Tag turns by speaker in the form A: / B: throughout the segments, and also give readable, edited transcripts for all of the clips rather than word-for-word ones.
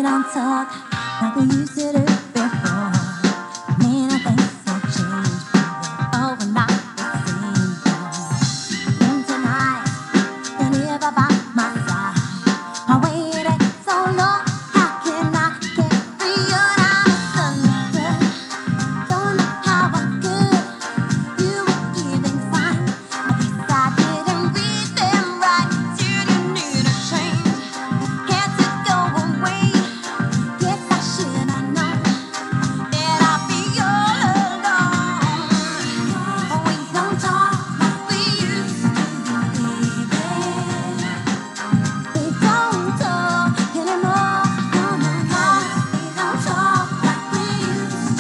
A: don't talk like we used to do before. Many things have changed, but overnight it seems. And tonight, you live by my side. I waited so long, how can I carry you down the don't know how I could. You were giving signs. I guess I didn't read them right. Didn't need a change. Had to go away. Guess I should have known that I'd be all alone. We don't talk like we used to, baby. We don't talk anymore. No, no, no. We don't talk like we used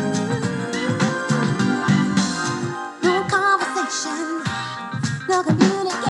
A: to, baby. No conversation, no communication.